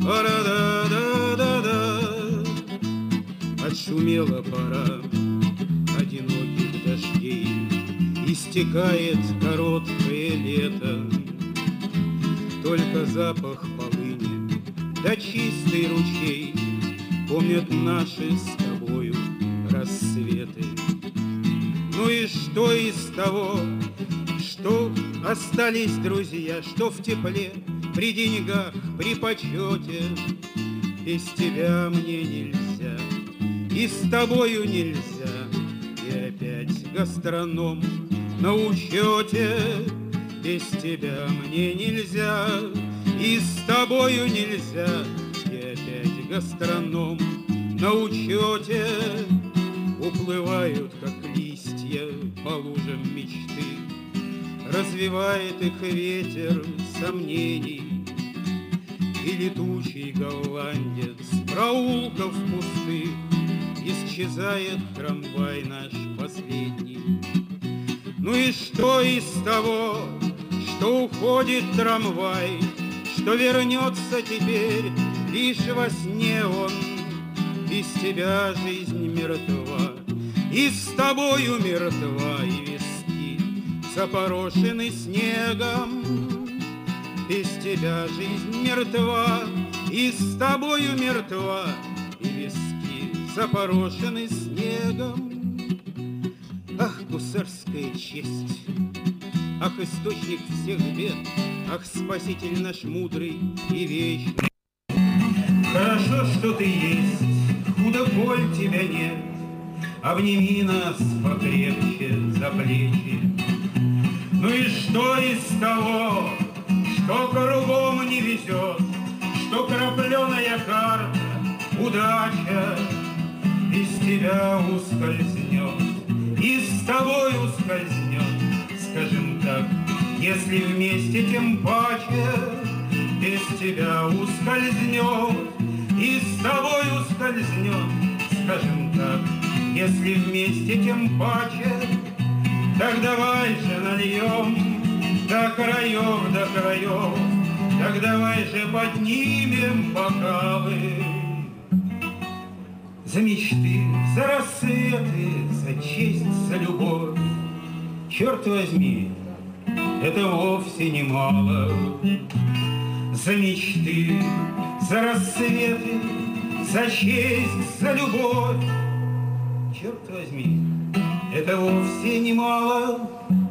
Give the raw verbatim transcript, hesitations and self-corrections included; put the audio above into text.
Ара-да-да-да-да. Отшумела пора одиноких дождей, истекает короткое лето. Только запах полыни да чистый ручей помнят наши с тобою рассветы. Ну и что из того, что остались друзья, что в тепле, при деньгах, при почете? Без тебя мне нельзя, и с тобою нельзя, и опять гастроном на учете. Без тебя мне нельзя, и с тобою нельзя, и опять гастроном на учете. Уплывают, как листья, по лужам мечты, развивает их ветер сомнений. И летучий голландец проулков пустых исчезает трамвай наш последний. Ну и что из того, что уходит трамвай, что вернется теперь лишь во сне он? Без тебя жизнь мертва, и с тобою мертва, и виски запорошены снегом. Без тебя жизнь мертва, и с тобою мертва, и виски запорошены снегом. Ах, гусарская честь! Ах, источник всех бед! Ах, спаситель наш мудрый и вечный! Хорошо, что ты есть, худо боль тебя нет. Обними нас покрепче за плечи. Ну и что из того, что кругом не везет, что крапленая карта, удача из тебя ускользнет, и с тобой ускользнет, скажем так, если вместе, тем паче. Без тебя ускользнет, и с тобой ускользнет, скажем так, если вместе, тем паче. Так давай же нальем до краев, до краев, так давай же поднимем бокалы. За мечты, за рассветы, за честь, за любовь. Черт возьми, это вовсе немало. За мечты, за рассветы, за честь, за любовь. Черт возьми, это вовсе немало.